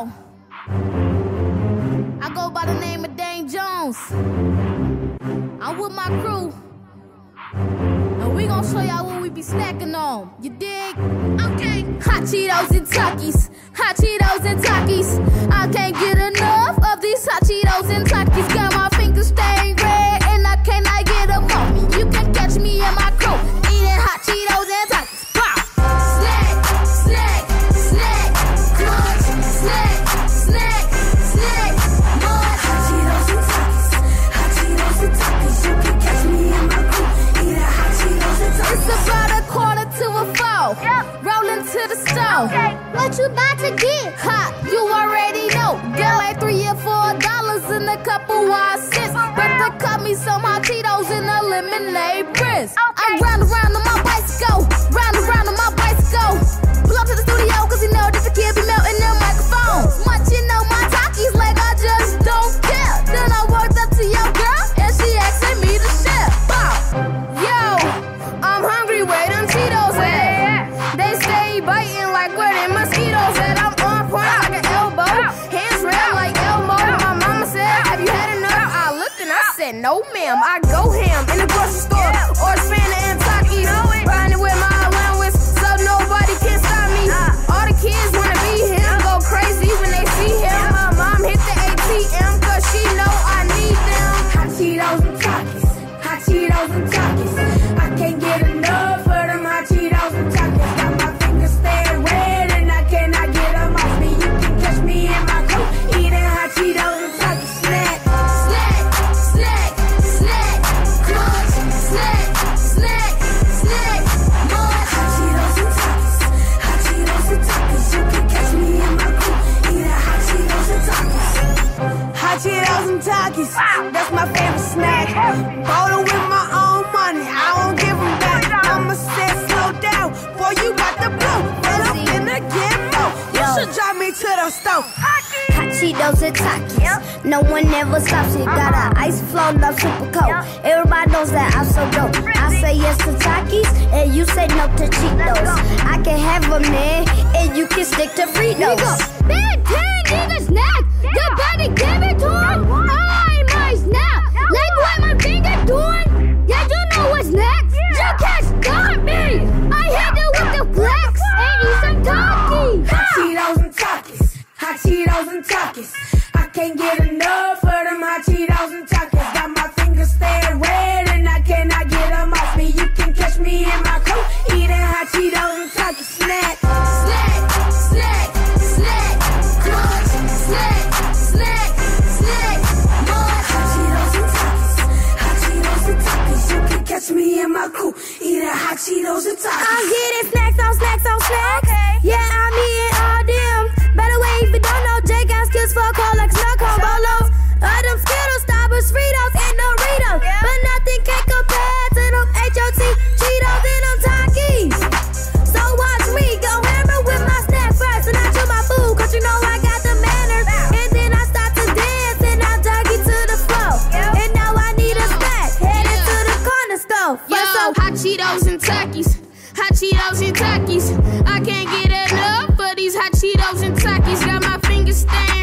Yo, I go by the name of Dane Jones. I'm with my crew, and we gon' show y'all what we be snacking on. You dig? Okay. Hot Cheetos and Takis. Hot Cheetos and Takis. I can't get enough of these hot Cheetos and Takis. Got my fingers stained red, and I cannot get them off me. You can catch me in my crew eating hot Cheetos and Takis. Pop. Snack, snack, snack, crunch, snack, snack, snack, munch. Hot Cheetos and Takis. Hot Cheetos and Takis. You can catch me in my crew eating hot Cheetos and Takis. It's about 3:45. Yep. Rolling to the stove. Okay. What you about to get? Hot, you already know. Got like $3 or $4 and a couple wide cents. But they cut me some hot Cheetos in a lemonade press. Okay. I'm round around on my bicycle. Round around on my bicycle. Pull up to the studio cause you know that the kid be melting them microphones. Munching on my Takis like I just don't care. Then I walked up to your girl and she asking me to share. Bow. Yo, I'm hungry, where them Cheetos at? They stay biting like where them mosquitoes at. I'm on point like an elbow. Hands red like Elmo. My mama said, have you had enough? I looked and I said, no ma'am. I go ham in the grocery store. Or Fanta and Takis. Riding with my allowance so nobody can stop me. All the kids wanna be him. Go crazy when they see him. My mom hit the ATM cause she know I need them. Hot Cheetos and Takis. Hot Cheetos and Takis. I can't get enough of them hot Cheetos and Takis. Got my fingers staying red and I cannot get them off me. You can catch me in my coat eating hot Cheetos and Takis. Snack, snack, snack, snack, crunch, snack, snack, snack, munch. Hot Cheetos and Takis. Hot Cheetos and Takis. You can catch me in my coat eating hot Cheetos and Takis. Hot Cheetos and Takis. That's my favorite snack. Bought 'em with my own money. I won't give 'em back. I'ma say slow down. Boy, you got the blow. But I'm finna get more. You should drive me to the stove. Hot Cheetos and Takis. No one ever stops it. Got an ice flow, love super cold. Everybody knows that I'm so dope. I say yes to Takis, and you say no to Cheetos. I can have them there, and you can stick to Fritos. Big Ten need a snack. You better give it to him. I might snap. Like what my finger doing? Yeah, you know what's next. You can't stop me. I hit it with the flex and eat some Takis. Hot Cheetos and Takis. Hot Cheetos and Takis. I can't get enough of them hot Cheetos and Takis. Got my fingers staying red and I cannot get them off me. You can catch me in my coat eating hot Cheetos and Takis. Snack, snack, snack, snack, crunch, snack, snack, snack, munch. Hot Cheetos and Takis. Hot Cheetos and Takis. You can catch me in my coat eating hot Cheetos and Takis. I'm getting snacks on snacks on snacks. Okay. Yeah, I'm eating all them. Better way if you don't know, Jay got skills for cold like snow cone bolos. Them Skittles, Starburst, Fritos, and Doritos. But nothing can compare to them HOT Cheetos and them Takis. So watch me go hammer with my snack first, and I chew my food, cause you know I got the manners. And then I start to dance, and I joggy to the floor. And now I need a snack, headed to the corner store. Yo, hot Cheetos and Takis. Hot Cheetos and Takis. I can't get enough of these hot Cheetos and Takis. Got my fingers stained